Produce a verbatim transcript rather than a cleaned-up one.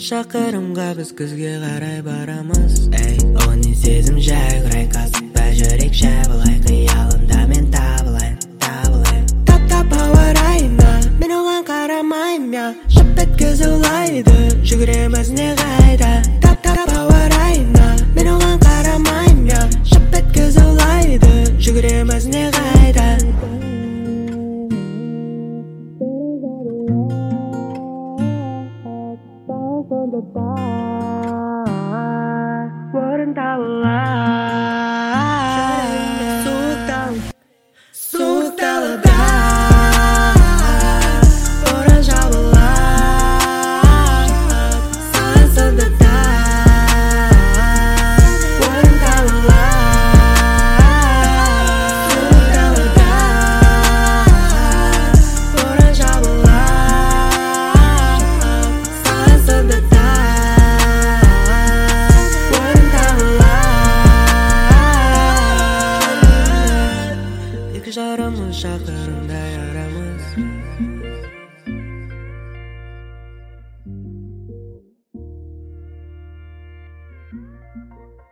шақырымға біз күзге қарай барамыз. Эй, оның сезім жайғырай, қасықпа жүрек жабылай, қиялымда мен табылайын, табылайын. Тап-тап ауа райына, мен оған қарамайым я, шып еткізі улайды, жүгіреміз не қайда. Тап-тап ауа райына, мен оған қарамайым я, шып еткізі улайды, жүгіреміз не қайда. Орын табылар суық далада, боран жабылар сан сондада. Орын табылар суық далада, боран жабылар сан сондада. Екі жарымыз шақырымдай арамыз.